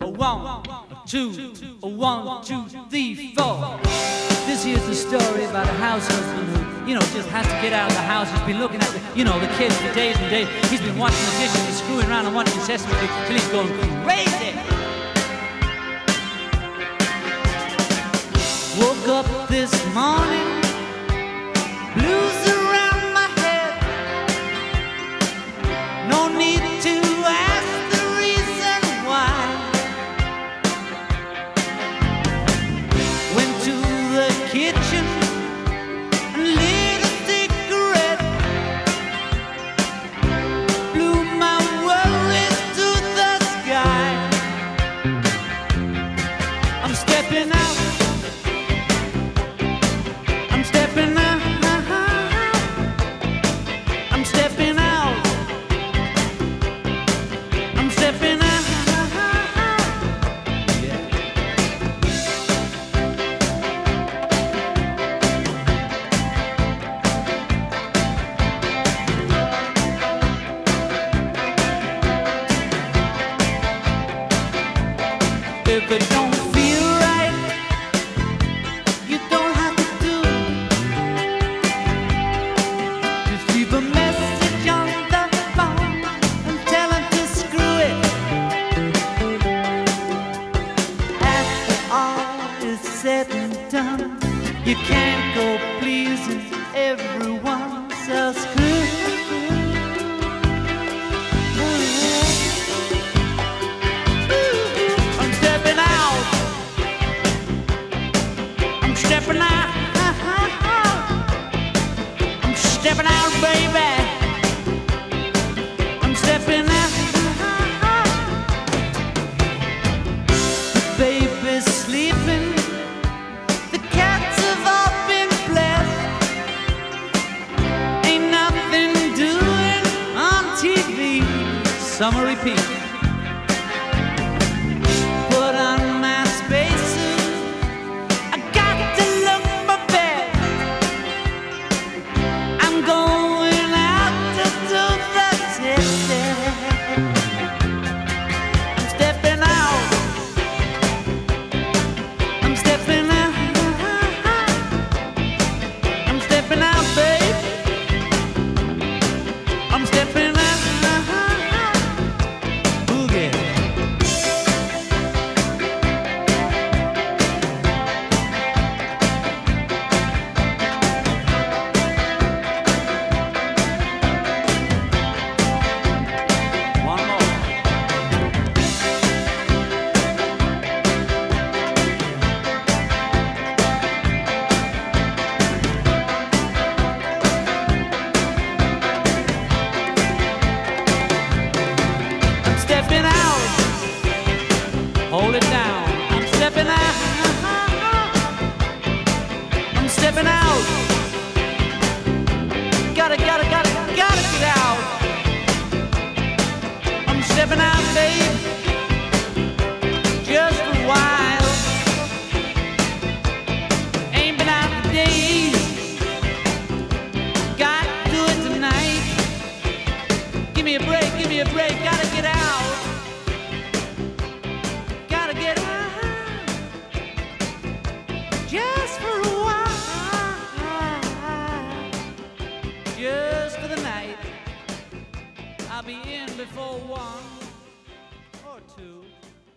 one, two, one, two, three, four. This here's the story about a house husband who, just has to get out of the house. He's been looking at the kids for days and days. He's been washing the dishes and screwing around and watching Sesame Street till he's going crazy. Woke up this morning, blues around my head. No need to ask the reason why. Went to the kitchen and lit a cigarette. Blew my worries to the sky. I'm stepping out. I'm stepping out. I'm stepping out. I'm stepping out. If it don't feel right, you don't have to do it. Just leave a message on the phone and tell him to screw it. After all is said and done, you can't go pleasing everyone, so screw it. I'm stepping out. I'm stepping out. I'm stepping out, baby. I'm stepping out. The baby's sleeping. The cats have all been blessed. Ain't nothing doing on TV. Summer repeat. Put on my spacesuit. I got to look my best. I'm going out to do the test. I'm stepping out. I'm stepping out. I'm stepping out, babe. I'm stepping out. Boogie. One more. I'm stepping out. Hold it down. I'm stepping out. I'm stepping out. Gotta get out. I'm stepping out, babe. Just for a while. Ain't been out for days. Got to do it tonight. Give me a break, give me a break. Gotta get out. Gotta get out. Just for a while. Just for the night. I'll be in before 1 or 2.